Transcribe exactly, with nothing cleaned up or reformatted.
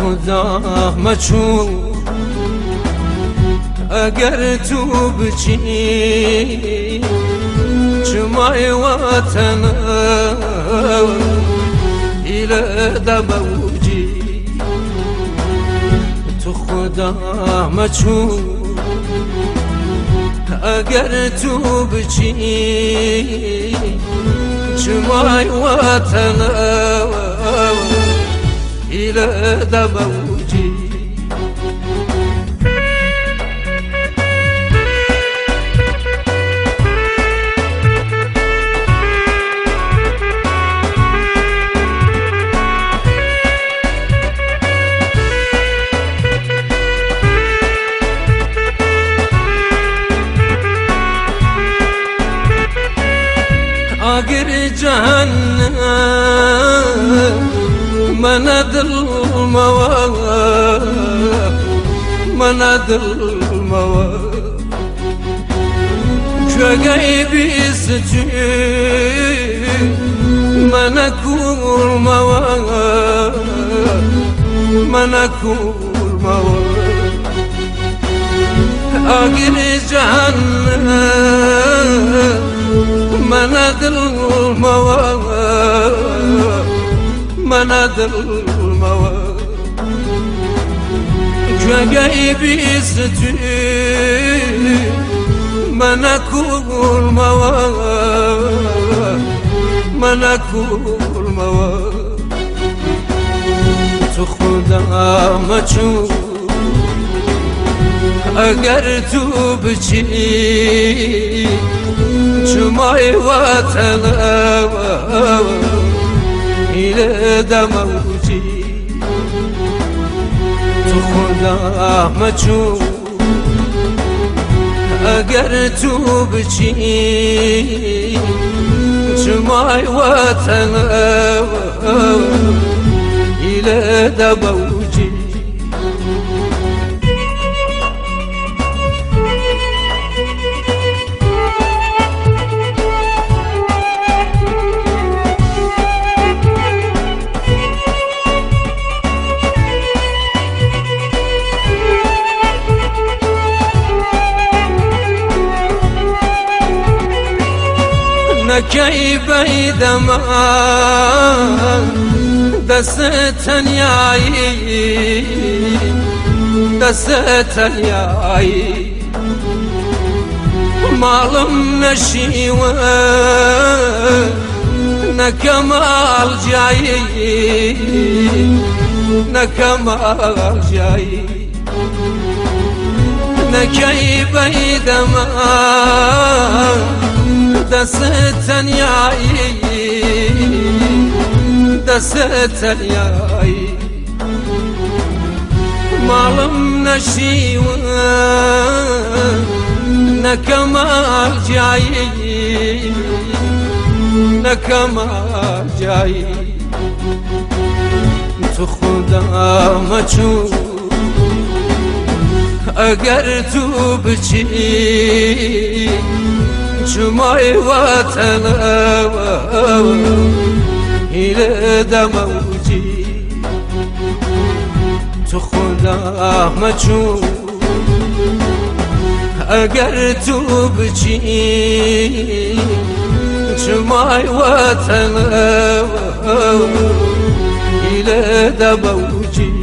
خدا مچون اگر تو بچی چمای وطن ایله دبوجی تو خدا مچون اگر تو بچی چمای وطن ایله دبوجی اگر جهنم من ظلموا من ظلموا كغيبي ستي من كورموا من كورموا اگر جهنم من ظلموا من ظلموا كغيبي ستي من كورموا من كورموا تو خدا مچون اگر تو بچی چمای وطن ایله دموجی تو خدا مچون اگر تو بچی چمای وطن ایله دموجی نکی بیدم دست تنیایی دست تنیایی مالم نشیوه نکمال جایی نکمال جایی نکی بیدم دست تنیایی دست تنیایی مالم نشیوه نکمال جایی نکمال جایی تو خدا مچون اگر تو بچی چمای وطن ایله دموجی تو خدا مچون اگر تو بچی چمای وطن ایله دموجی